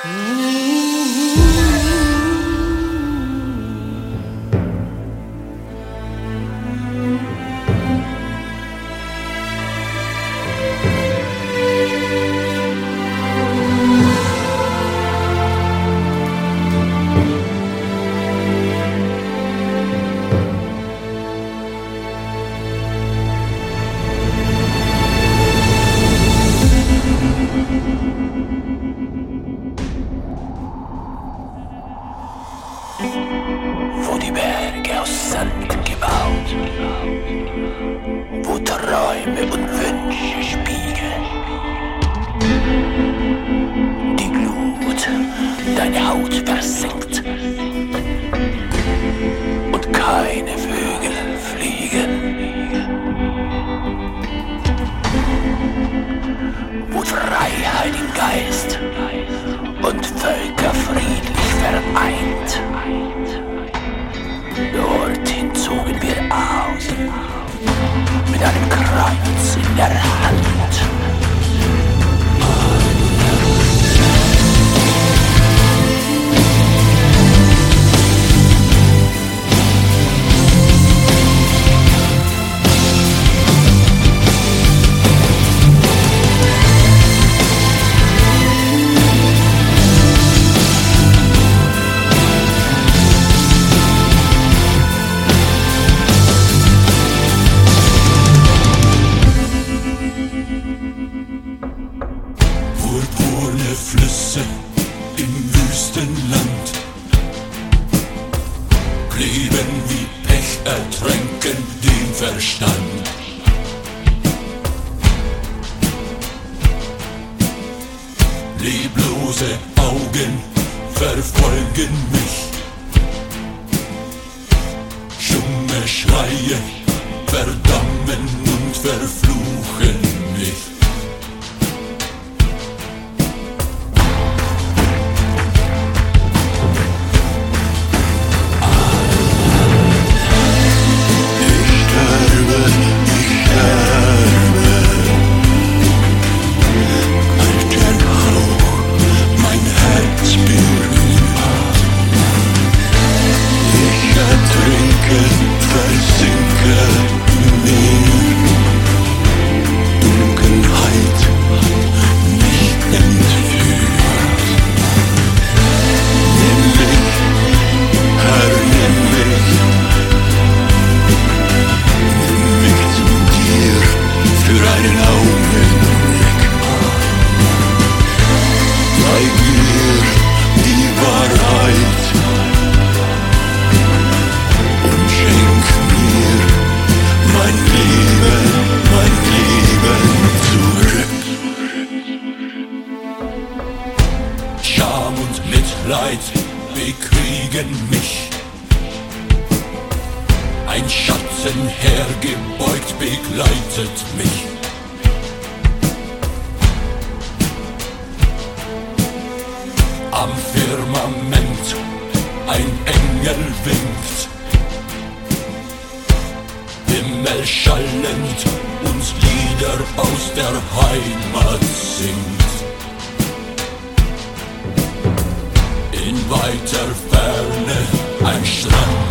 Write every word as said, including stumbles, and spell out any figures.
Wo die Berge aus Sand gebaut, wo Träume und Wünsche spiegeln, die Glut deine Haut versenkt und keine Vögel fliegen, wo Freiheit im Geist und Völker friedlich vereint. Dorthin zogen wir aus, mit einem Kreuz in der Hand. Purpurne Flüsse im Wüstenland kleben wie Pech, ertränken den Verstand. Leblose Augen verfolgen mich, stumme Schreie verdammen und verfluchen mich. Scham und Mitleid bekriegen mich. Ein Schatten hergebeugt begleitet mich. Am Firmament ein Engel winkt, Himmel schallend uns Lieder aus der Heimat singt. In weiter Ferne ein Strand